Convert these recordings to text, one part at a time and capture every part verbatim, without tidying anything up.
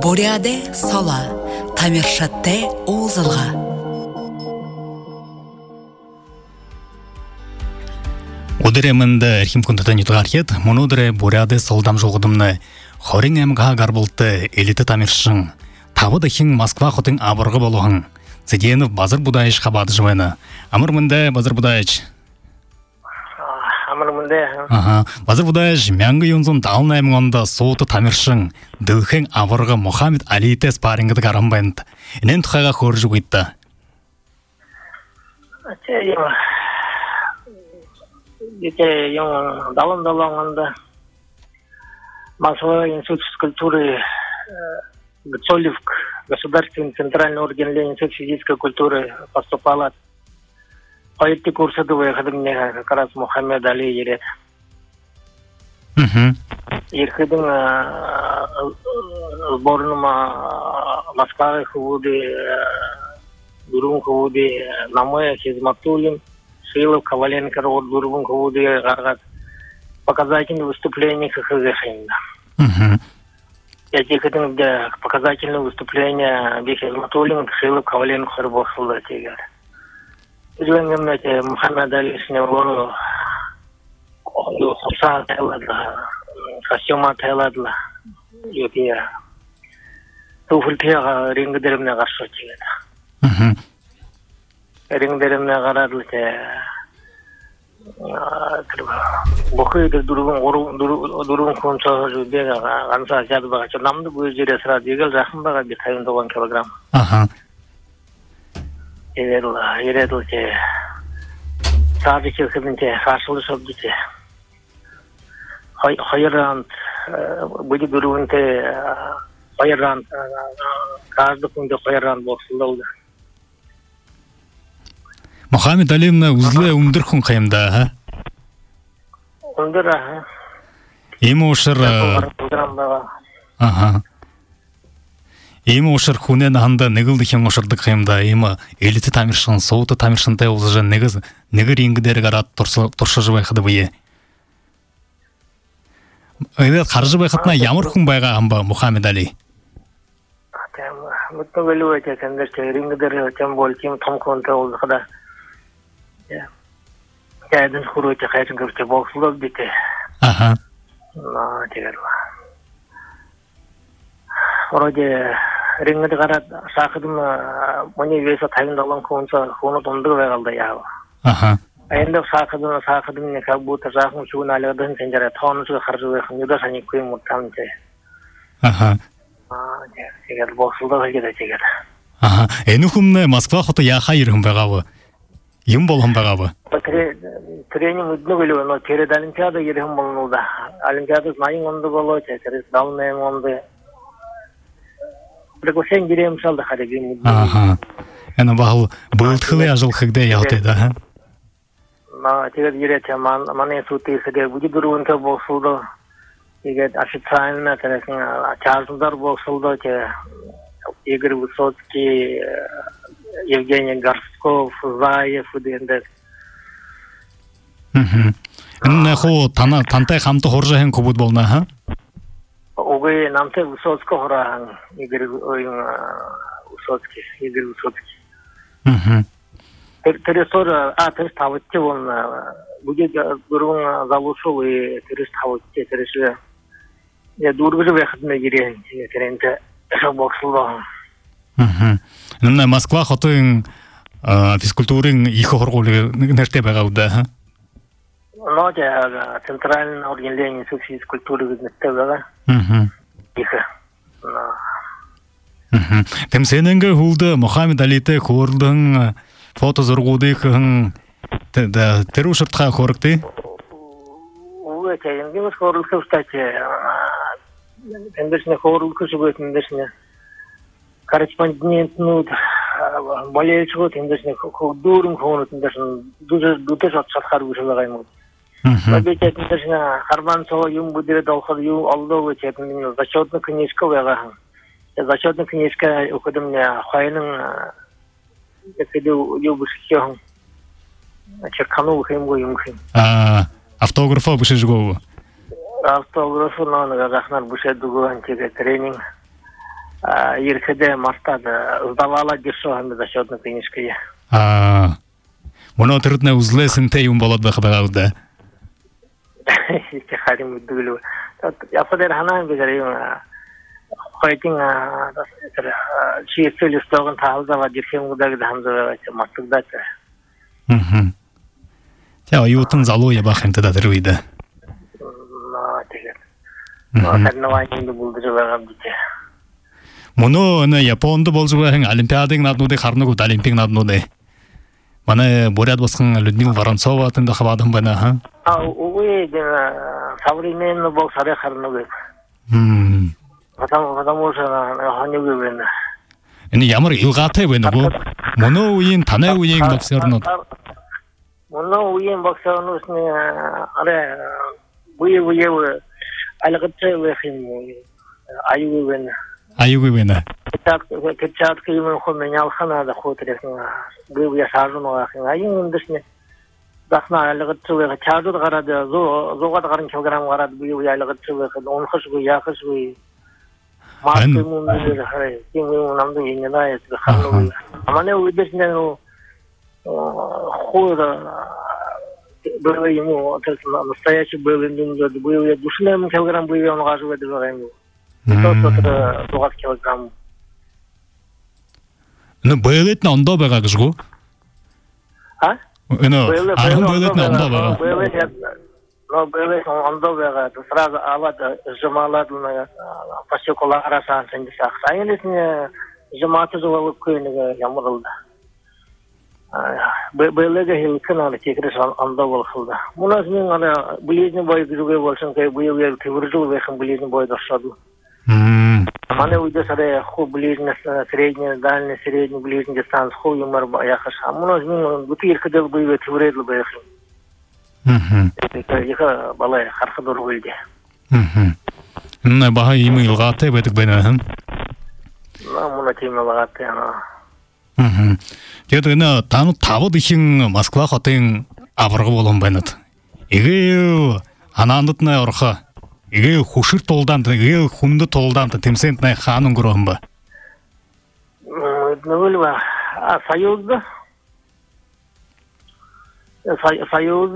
Буряде сола, тамиршатте узылға. Удеремінде Архимкунтатан ютгархет, монодыре буряде солдам жолғыдымны, хорин әмға гарбылты элиты тамиршың, табы хин Москва хотын абырғы болуғын. Цеденов Базар Будаевич хабады жывайны. Амыр мында Базар Будаевич. Амыр мында. Ага. Базар Будаевич мәңгі юнзун далын әміңонда соуты тамиршың, дылхен абырғы Мухаммед Алиите спаррингіді гарамбайынды. Инен тұқаға хоржу гитті. Дете ем далын-даланғанда Москва институт физкультуры Гцолевк, Государственный центральный орган Институт физической культуры поступала. По эти курсы выхода мне как раз Мухаммед Али ерет. Ерхидин сборныма Москвы худы, Дурун худы, Намоя Хизматулин, Шилов, Коваленко, Род Дурун худы, Гаргат. Показательные выступления ХХГ. Я хотел, где показательные выступления Бехизматулин, Шилов, Коваленко, Харбов, Сулатигар. Извините, мне Мухаммед Али с него Хуса Теладла, Хасима Теладла, Юпия. Туфльтега рингдеремне гаршотигар. Рингдеремне гарадлте. Бохойды дурун дурун конча жудега ганса жадбага намды көздөре сыра дегел жакынбага бир тайындаган килограмм. Ага. Эверла, эредилте. Садык кебинте каршылы шобдите. Хайран буди дурунте хайран каждый күндө хайран болсулду. Мухаммед Алиевна узлы умдыр хүн кайымда, ха? Умдыр, ха. Эми ошыр... Ага. Эми ошыр хүнен анда нэгылды хен ошырды кайымда, эми элиты тамиршын, соуты тамиршын тай олжы негіз, негір енгідері гарат тұршы жыбайқыды бұйе. Эдет қаржы байқатына ямыр хүн байға амба Мухаммед Али? Мүтті бөлі өте кәндерше, рингідері өтен бол, кем том конты олды қыда. Кәйдің құру өте қайшын көпте болсылып бейте. Аха. На, тегер ба. Ороде рингіді қарат шақыдым мұне веса тайындалан конса қоны томдығы байғалды яғы. Аха. Әйінді шақыдым, шақыдым не кәк бұты жақын шуын әлігдің сенжәрі тауынышығы қаржы байқын, юда шани көйім ұттам те. Аха. Тегер болсылдығы кеді тегер. Аха. Әні хүмні Москва құты яқа ерім байғабы? Ем болғым бағабы? Тренинг үдіні көлі, но перед Олимпиада ерім болынылда. Олимпиада знайын онды болу, через далынайын онды. Приглашен керем шалды қарегім. Аха. Әні бағыл бұлтқылы ажыл қығды яутайды, ха? Тегер ерете, маны суты сіде, бүді дұруынты болсылды. Тегер официально, чаржылдар болсылды, Игорь Высоцкий, Евгений Горсков, Заев, дегендер. Энне хо тантай хамты хоржа хен көбіт болна, ха? Оғай намты Высоцкий хораң, Игорь Высоцкий, Игорь Высоцкий. Тересор, а, терес тавытте болна. Бүге дұрғын залушыл, терес тавытте, тересі. Я дұрғыжы вәқытіне керен, керенті боксылды. Нына Москва хотын физкультурын екі хорғылығы нәрте бағауды, ха? Ну, это центральный орган Института физкультуры нәрте баға. Екі. Тем сененгі хулды Мухаммед Алиите хордың фото зұрғуды қығын тірі ұшыртқа хорықты? Ол өте, енгеміз хорылқы ұстаты. Тендершіне хорылқы жүгі тендершіне. Корреспондент, ну, болельщик, тендершіне дұрын қоны тендершіне дүті шатқар ұшылағаймыз. Обещать тендершіне қарман соға юм бұдыры далқыр юм алды өтетін. Зачетный книжка өйға. Зачетный книжка оқыдым не қайының Если любишь черкану химгу юмхим. А автографа буши жгоу. Автографу на гахнар буше дугу антиге тренинг. еркеде мастады сдавала дешевыми за счетной книжкой. А, моно трудно узлесен те юм болот бахабауда. Işte halim müdürlüğü. Ya kadar hanan bir garip. Fighting a şey söylüyorsun tahılda var dirhem gıda da hamza var mastıkda. Mhm. Ya yutun zaloya bakıntı da dervide. Na teşekkür. Na sen ne vayında buldurular bize. Mono ne Japonda bolжубаһың олимпиаданың наднуды харнуг олимпик наднуды. Мана боряд баскан Людмила Воронцова атында хабадым бана, ха? А, увы, современный бокс аре харнуг. Хм. Потому потому что они вывели. Эни ямар илгатай байна бу? Моно уин танай уин боксернууд. Моно уин боксернууд не аре буй буй алгаттай вехим аюу байна. Аюу байна. Так, кечат киймен хо менял хана да хотресна. Бу я сажуно ахин. Аюун дишне. Дахна алгаттай чаадуд гарады, зо зогад гарын килограмм гарады бу я алгаттай он хыш бу я хыш бу. Маски мундыр харе. Кимин намды йенай ханну. Амане уйдесне хода было ему настоящий был индус, был я душным килограмм был он гажу да гаему. Тот тот килограмм. Ну было на ондо бага гжгу. А? Ну, а он было на ондо бага. Но было ондо бага, то сразу ават жамалат на пасекола арасан сендисах. Айнесне жаматы жолып көйнеге ямырылды. Böylece hilkin alı tekrar anda oldu. Bunun ana bildiğin boy güzel olsun ki bu yıl tevırcıl ve hem bildiğin boy doşadı. Hmm. Ana uyda sare xo bildiğin sredni, dalni sredni bildiğin distans xo yumar yaxış. Bunun bu tirkide bu yıl tevırcıl ve hem. Mhm. Yaka balay harfa doğru oldu. Mhm. Ne baha imi ilgate bedik bana hem. Bunun tema ilgate ana. Mhm. Тэгээд энэ тань тавд ихэн Москва хотын аварга болон байна. Игээ анаандд на орхо. Игээ хүшэр тулдаанд игээ хүнд тулдаанд тэмцээнд на хаан өнгөрөн ба. Нөлва союз союз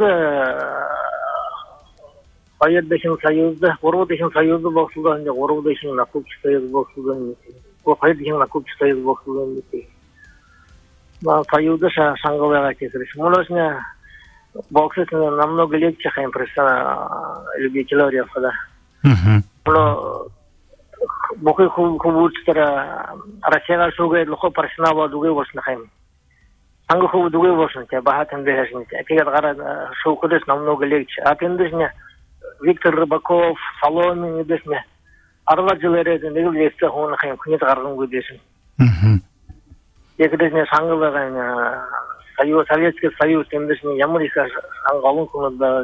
Hayırdaşın soyuzda, Oradaşın soyuzda boksuldan, Oradaşın nakupçı soyuz boksuldan. O hayırdaşın nakupçı soyuz boksuldan. На союзда шанговая кесариш. Можно боксить намного легче, чем просто любителей хода. Но боксы хубучтера Россия шугает лохо профессионал дугой восьмой хайм. Англия хуб дугой восьмой, те бахатен бежит. Когда гора шукудес намного легче. А тендешня Виктор Рыбаков, Соломин, дешня. Арла жилерет, негл есть он хайм, кнет гарган гудешин. Екатерина Шангова, Союз, Советский Союз, тендешний Ямурика, Ангалун кунда.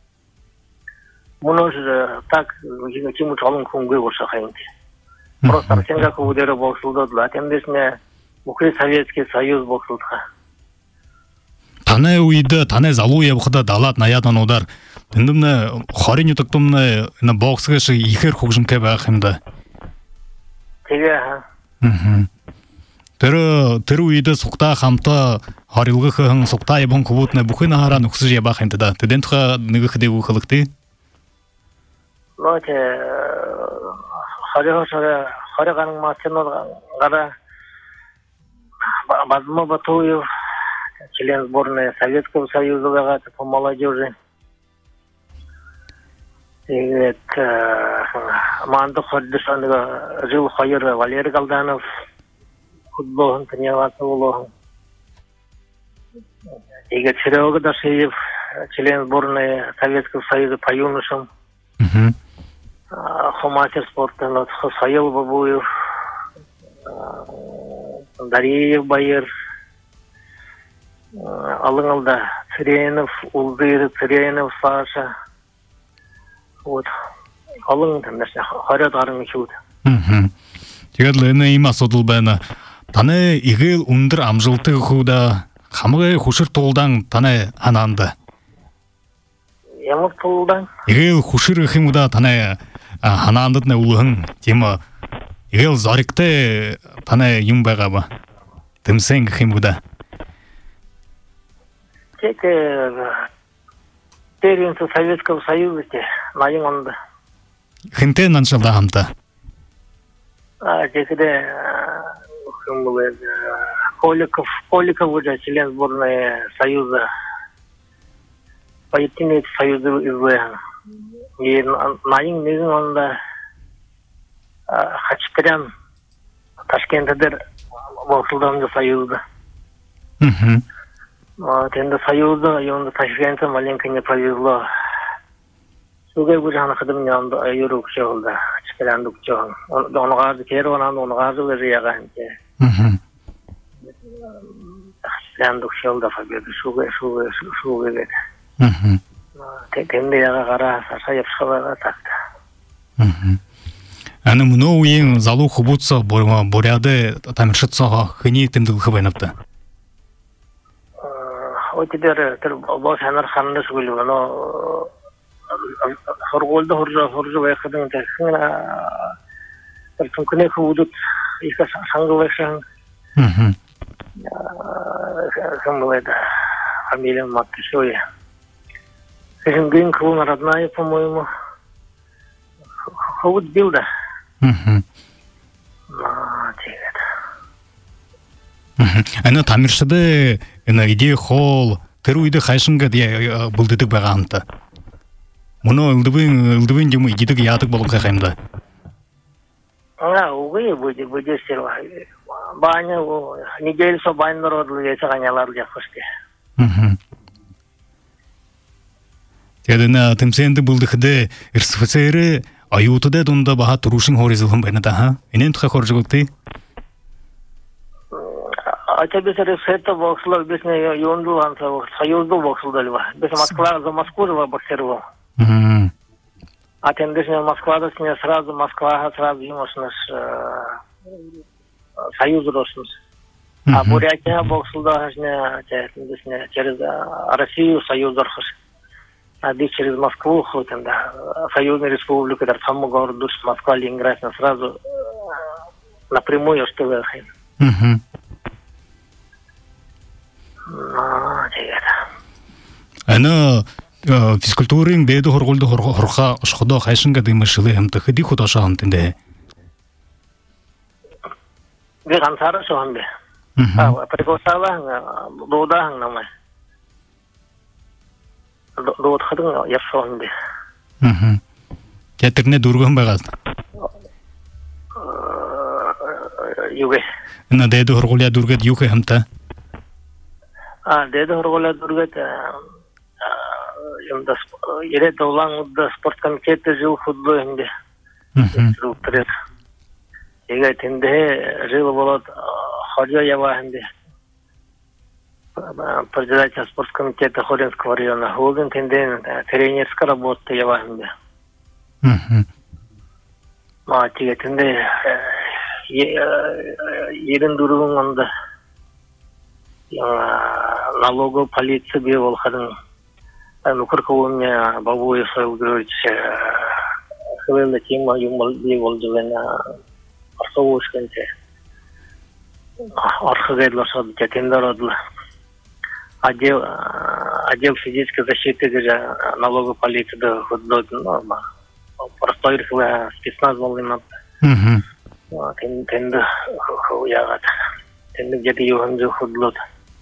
Муно же так, чему чалун кунгы вошахаинти. Просто Сингапур удары боксулда, тендешний Украин Советский Союз боксулда. Тане уйда, тане залуя бухда далат наядан удар. Тендемне харин ютуктумне на боксгаш ихэр хугжимке байх юм да. Тэгээ. Мм. Тэр тэр үед сугтаа хамтаа хорилгохон сугтаа ибон кубутны бүхэн хараа нөхсөж ябах юм да. Тэдэн тухай нэг их дэв хөлгтэй. Вот хоригошоо хориган мацнод гара Базмо Батуев, член сборной Советского Союза по молодежи. И это Манда Ходдышан жил Хайр Валерий Галданов. Футбол тренироваться было. Игорь Серега Дашиев, член сборной Советского Союза по юношам. Мастер спорта Хусаил Бабуев, Дариев Байер, Алыңалда Циренов, Улдыр, Циренов, Саша. Вот. Алың тандашна харат гарын чуд. Мм. Тэгээд л энэ юм асуудал байна. Таны игэл өндөр амжилтыг худа хамгай хүшэр туулдан таны ханаанд. Ямар туулдан? Игэл хүшэр гэх юм да таны ханаандд нэ үлхэн тийм Ел зарикте тана юм байгаа ба. Тэмсэн гэх юм уу да. Тек территория Советского Союза наим онда. Хинтэ наншалда хамта. А текде Коликов, Коликов уже член сборной Союза. Поединец Союза ИЗ. И наим низин онда Хачатурян Ташкентдер Волсулданды Союзда. Мгм. Вот, инда Союзда, и он Ташкентом маленько не повезло. Сугай бужана ходом не он юрук чёлда, Хачатурян чёл. Он он газы керо, он он газы уже яганте. Мгм. Хачатурян чёлда победу, сугай сугай сугай. Мгм. Тенде яга кара сашаев шкала такта. Мгм. Аны муну уен залу хубутса боряды тамиршытсаға хыни тымдыл хыбайнапты. О теперь тэр бол санар ханнас гүлү но хорголда хоржо хоржо байхадын тэхна тэр түнкүнэ хуудут иска сангылашан. Мгм. Сангылайда фамилия Матышоя. Гин клуна родная, по-моему. Хауд билда. Мгм. А, тегет. Мгм. Аны тамиршыды аны иде хол тэр үйдө хайшынга дия булдыдык багамты. Муну ылдыбын ылдыбын жуму идидик ятык болуп кайхаймда. А, увы, будет будет серва. Баня неделю со баня народу яйца гонялар жакышты. Мгм. Ядына тэмсэнди булдыхды РСФСР аюутыда дунда баха турушин хоризылгын байната ха. Энен туха хоржугукты. А тебе сэр это боксло бесне юнду анса союзду боксло дальва. Без Москва за Москву за боксеру. Мгм. А тем дешне Москва да сне сразу Москва сразу имаш наш союз роснус. А Бурятия боксло да сне дешне через Россию союз роснус. А здесь через Москву ходим, да, Союзная Республика, да, саму городу Москва, Ленинград, сразу напрямую, что вы хотите. Мгм. Ну, это. Аны физкультурын беду хорголду хорха шходо хайшынга дымышылы хэмты хыди худаша хэмтінде. Вы гансара шоғанбе. Мгм. Прикосала, дода хаңнамай. Дод хадың яшоғанбе. Мгм. Театрне дурган багат. Юге. Ына деду хорголя дургат юхе хэмта. А, деду хорголя дургат, юмда, ере долан да спорт комитеті жил футбол хэмде. Мгм. Инструкторы. Еге тенде жил болот ходжа ява хэмде. Председатель спорткомитета Хоринского района. Холдин тенден тренерская работа я вахнде. Мгм. А тиге тенде ерин дурун анда налоговая полиция бил хадын. Ну кырка у меня Бабуев Григорьевич хвелна тема юмал бил дилена арховушканте. Архагайдлашады тендеродла. Отдел, отдел физической защиты налоговой полиции да ходит норма. Простой рыхлый спецназ волнует. Мгм. Тенды хуягат. Тенды где-то юганжу ходит.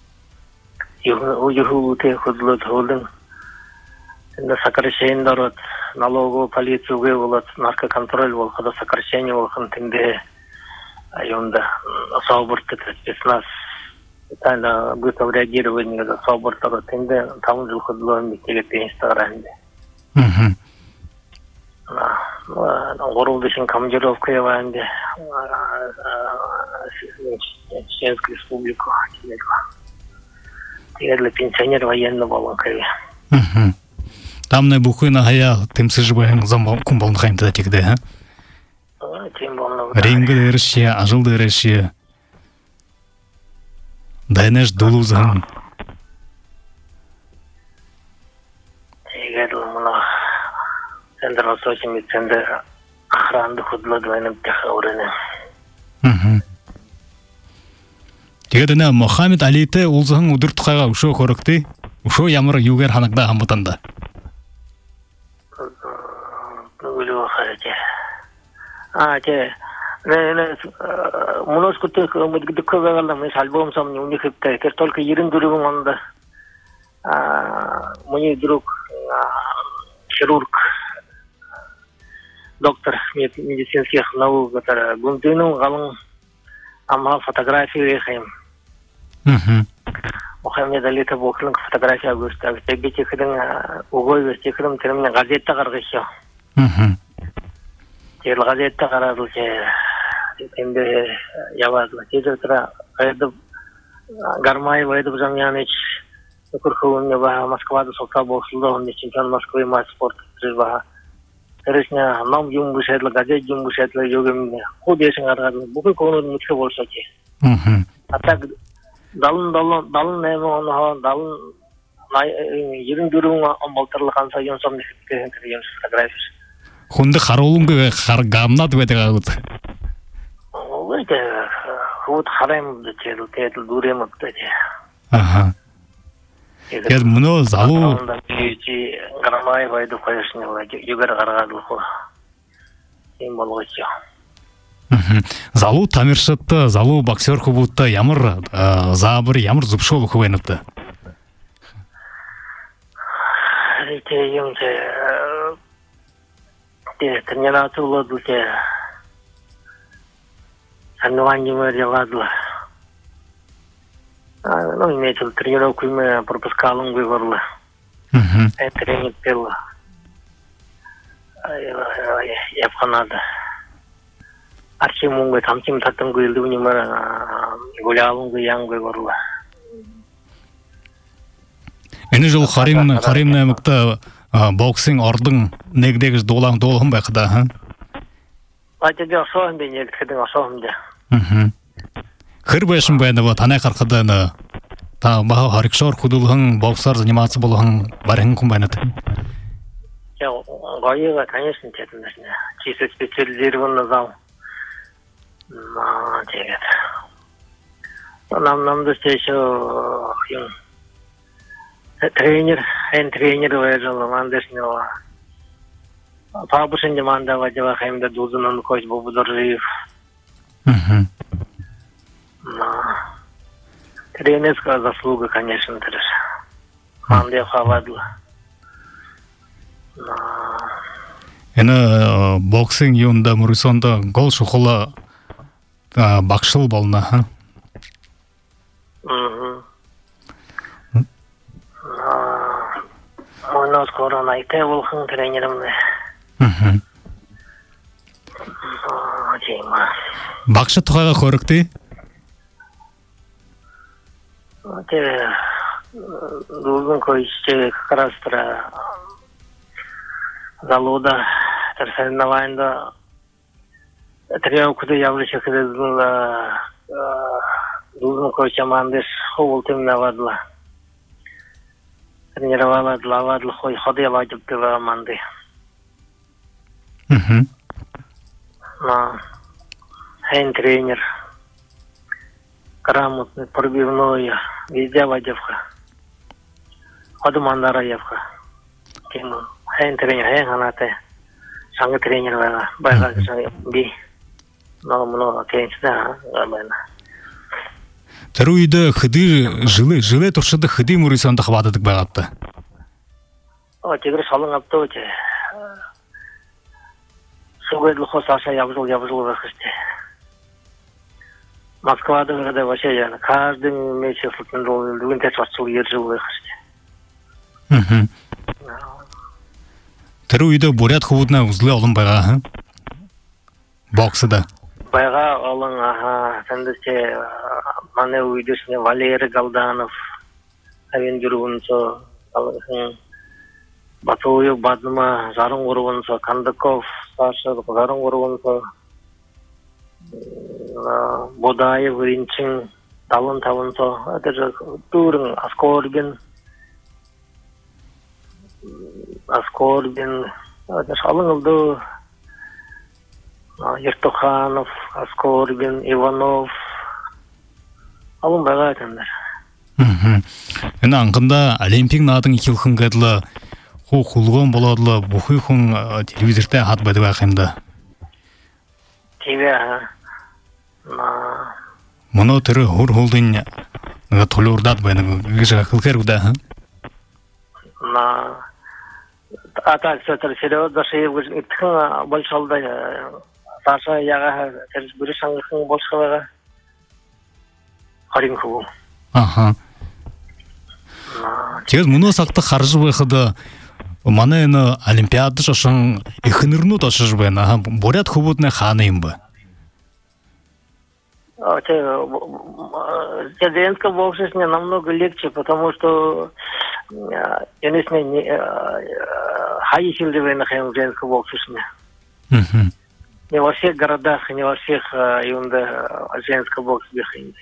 Югу те ходит холден. Тенды сокращение дорот налоговую полицию выволот наркоконтроль вол хода сокращение вол хан тенды айонда соборты спецназ. Тайна быстро реагирование на собор того тенде там же ходило митилете инстаграме. Мгм. На городовищен командировка яванде. Чеченскую республику. Теперь для пенсионеров военного ланкави. Мгм. Там не бухой на гая тымсы жибаем замбал кумбалны хайымта тегде, ха? Тем более. Рейнгі дәріші, ажыл дәріші. Дайнеш долузан. Егер мына центр восточный центр охраны худло двойным техаурene. Тэгэдэнэ Мухаммед Алите улзахан өдөр тухайга өшөө хөрөгтэй. Өшөө ямар юугаар ханагда хамбатанда. Нүглөө хаажээ. Аа тий. Нэ мунос күтэ мэдгэдэккэгалла мэс альбом сам уникхтэй. Тэр только ерэн дөрвөн онд аа мөний друг хирург доктор медицинских наук который гундыну галын ама фотография хэм. Мм. Мухаммед Алите бохлын фотография көрсөтөг. Тэгбичи хэдэн өгөө өсчихрэм тэрмэн газетта гаргахё. Мм. Тэр газетта гараад үчээ тэмдэ яваад тийзэтра айд гармай вайд замяныч көрхөвнө ба Москвада сока бослоо он чемпион Москвы матч спорт трива. Тэрсня нам юм бушэдла газет юм бушэдла йогем худешин гаргаад бүхэл коонод мөчхө болсоо чи. Мм. Атаг далын далын далын нэмэн он далын ерэн дөрвөн он болторлохан саян сом нэгтгэн тэр юм фотографи. Хүнд харууланг хар гамнад байдаг агууд. Ой тэ хут харам дээл дээл дүрэм өгдөө. Аха. Яг мөнөө залуу чи грамай вайд хоёрсны югар гаргаад лхоо. Ийм болгоч. Залуу тамирчидтай, залуу боксер хүмүүсттэй ямар заабар, ямар зөвшөөрөл өгөх вэ нүдэ? Тэ юм тэ тэ тренироваться дүлээ. Соревнования яваадла. А, ну, имеется тренировку мы пропускалом выборла. Мм. Это тренер пил. Я в Канаде. Архимунга тамчим татам гуйлдуни мара гулялунга янга выборла. Энэ жыл Харим Харим нэмэгтэй боксинг ордон нэгдэгс дуулан дуулхан байх да ха. Ажиг асуусан би нэг хэдэн асуусан дэ. Мм. Хэр байсан байна ба танай харахад энэ та баа харигшор хөдөлгөн боксаар заниматься болгон барин хүн байна. Я гоёга конечно чэтэн дэшнэ. Чисто специализированный зал. Ну, тэгээд. Нам нам дэшээ юм. Тренер, эн тренер байжал мандешноо. Пабушин деманда вадева хэмдэ дузунун коч бобудоржиев. Мм. Тренерская заслуга, конечно, тоже. Манде хавадла. Энэ боксинг юунда Морисонда гол шухала багшыл болно ха. Мм. Монос корона айтэ болхон тренерымны. Мм. Аа, жима. Багш тухайга хөрөгтэй. Тэ дулгын койче как раз про залуда соревнования тренировку явлюся когда дулгын койче командаш холтым навадла. Тренировала длавадла хой ходы вадып команды. Мм. На эн тренер грамотный, пробивной, везде водевка. Одумандара евка. Кем эн тренер, эн ханате. Санга тренер вела. Байга би. Но много тренерда габена. Тэр үед хэдий жилээ жилээ туршид хэдий Морисонд хаваадаг байгаадаа. О тэгэр солон авто ч. Сугэл хосаша явжул явжул гэхтэй. Москвада когда вообще я каждый месяц футбол винтер часов езжу гэхтэй. Мм. Тэр үед бурят хөвднө үзлээ олон байгаа ха. Боксда. Байга олон аха тэндээ манай үйдэсний Валерий Галданов авин жүргөнсө алын Батуев Бадма Заран гурвансо Кандаков Саша Заран гурвансо Бодаев Ринчин талын тавынсо это турын Аскорбин Аскорбин это шалын олду Ертуханов, Аскорбин, Иванов. Алым байга айтандар. Эне аңгында Олимпик надың хилхын гадлы ху хулгон боладлы бухи хун телевизорда хат бадыга каймда. Тебе на Моно түрі хур хулдын толурдат байна гыжа кылкырда. на ата сетер сериал даши иткын большалда Саша яга терс бүрү саңгын болшалага харин ху. Аха. Тэгээс мөнөө сагта харж байхад манай энэ олимпиад шошин ихнэрнүүд очиж байна. Бурят хөвүүднэ хаана юм бэ? Женская боксишня намного легче, потому что я не знаю, хай силы находим в женской боксишне. Не во всех городах, не во всех женской бокс бихаем.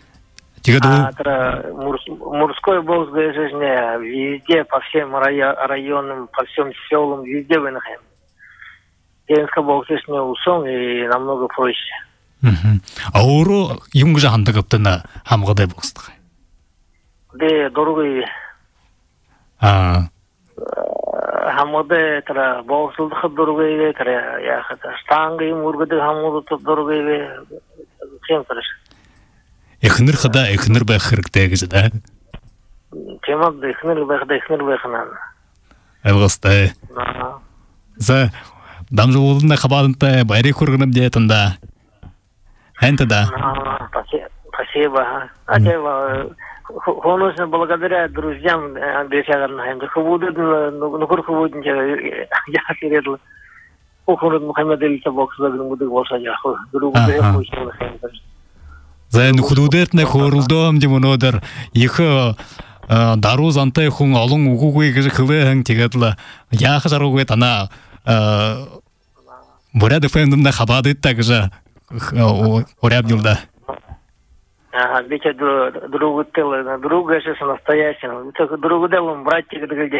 А мужской бокс везде, по всем районам, по всем селам, везде вы находим. Женская боксишня усом и намного проще. Ауру юмгжа хандагыптына хамгадай бокстыгы. Де дорогой. А. Хамгадай тара боксылдыгы дорогой тара яхата штангы мургады хамгады дорогой кем тараш. Эхнер хада эхнер бай хиркте гэж да. Кемад эхнер бай хада эхнер бай ханан. Алгастай. За дамжуулна хабаантай байрыг хүргэнэм дэтэнда. Это да. Спасибо. Спасибо. Конечно, благодаря друзьям, бешагарным, хубуды, ну курхубуды, я передал. Охорот Мухаммед Ильича бокслагын буду болса я. Другу бешагарным. За энэ худуудэртнэ хөөрөлдөм юм өнөөдөр их даруу зантай хүн олон үгүйгээ гэж хөвэн тэгээд л яах жаргуугүй танаа Бурят фэндэмдэ хабаад иттэ гэж уряднилда. Ага, ведь другу тел, друг же настоящий, только другу делом братик где.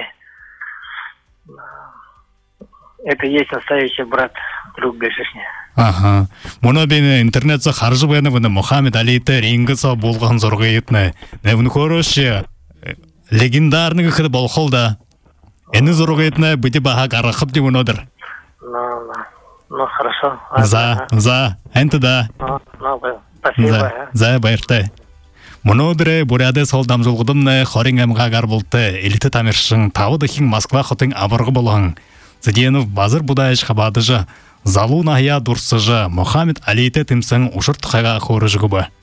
Это есть настоящий брат, друг гашишни. Ага. Моно бен интернетте харж байна бана Мухаммед Алитэй рингсо болгон зураг етнэ. Нэвн хорош легендарный хэл болохол да. Энэ зураг етнэ бид бага гаргахд юм өнөөдөр. Ну, ну хорошо. За, за, энт да. Ну, спасибо. За, баяртай. Монодре буряде сол дамжуулгадымны хорин аймгаа гар болтой элиты тамиршин тавы дахин Москва хотын абыргы болгон Зиденов базар будайш хабадыжы залу нахия дурсыжы Мухаммед Алитэй тимсэн ушырт хайга хорыжгы ба.